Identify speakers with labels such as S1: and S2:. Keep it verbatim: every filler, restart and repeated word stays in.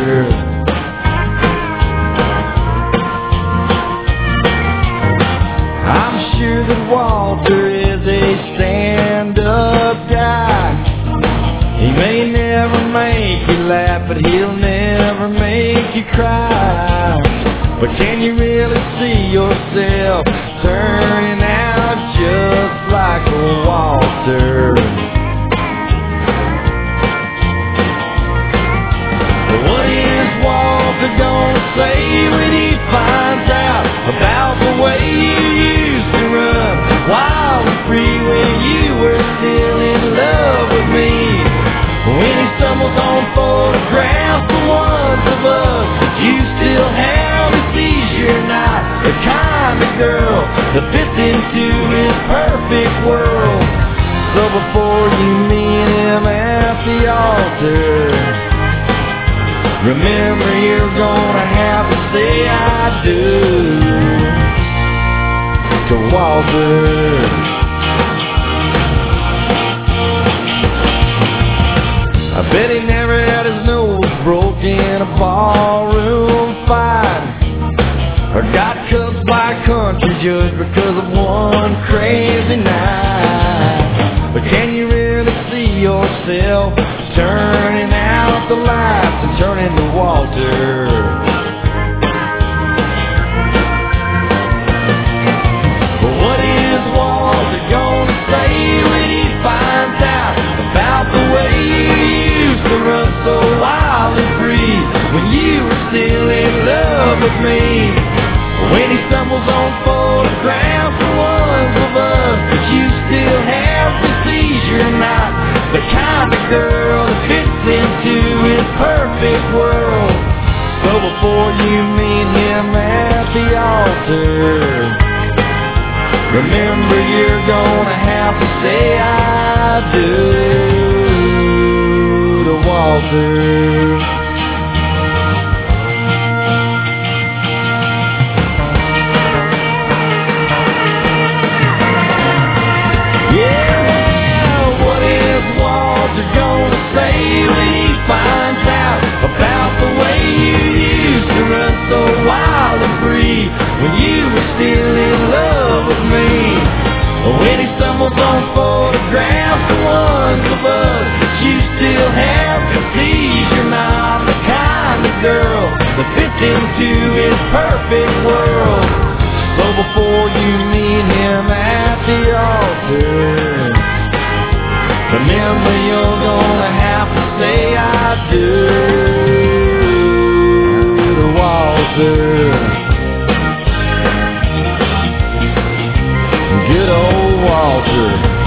S1: Walter. I'm sure that Walter is a stand-up guy. He may never make you laugh, but he'll never make you cry. But can you really see yourself turning out just like a Walter? What is Walter gonna say when he finds out about the way you used to run wild and free when you were still in love with me? When he stumbles on photographs of ones of us that you still have, he sees you're not the kind of girl that fits into his perfect world. So before you meet him at the altar, remember you're gonna have to say I do to Walter. I bet he never had his nose broke in a ballroom fight, or got cussed by a country judge because of one crazy night. But can you really see yourself turning out the lights and turning to Walter? What is Walter gonna say when he finds out about the way you used to run so wild and free when you were still in love with me? When he stumbles on photographs of ones of us that you still have, he sees you're not the kind of girl that fits into his perfect world. So before you meet him at the altar, remember you're gonna have to say I do to Walter. When he finds out about the way you used to run so wild and free when you were still in love with me. When he stumbles on photographs of ones of us that you still have, he sees you're not the kind of girl that fits into his perfect world. So before you meet him at the altar, remember you're gonna have to say I do to Walter. Good old Walter.